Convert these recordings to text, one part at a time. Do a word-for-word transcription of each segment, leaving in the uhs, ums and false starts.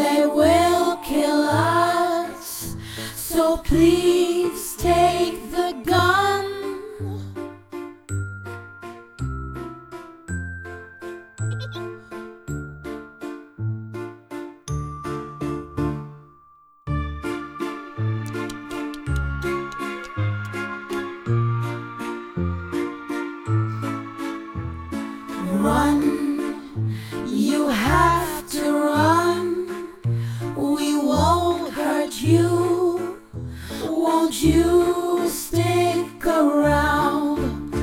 They will kill us, so please take the gun. Run, you have to run. We won't hurt you. Won't you stick around?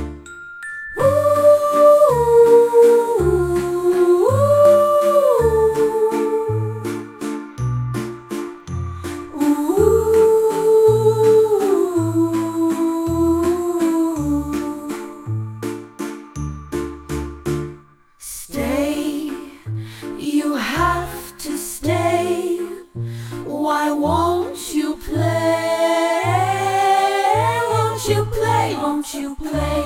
Stay, you have to stay. Why won't you play? Won't you play? Won't you play?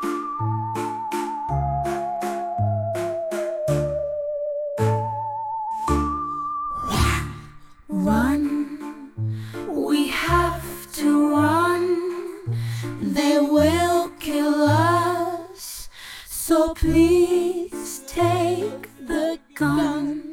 Run, we have to run. They will kill us, so please take the gun.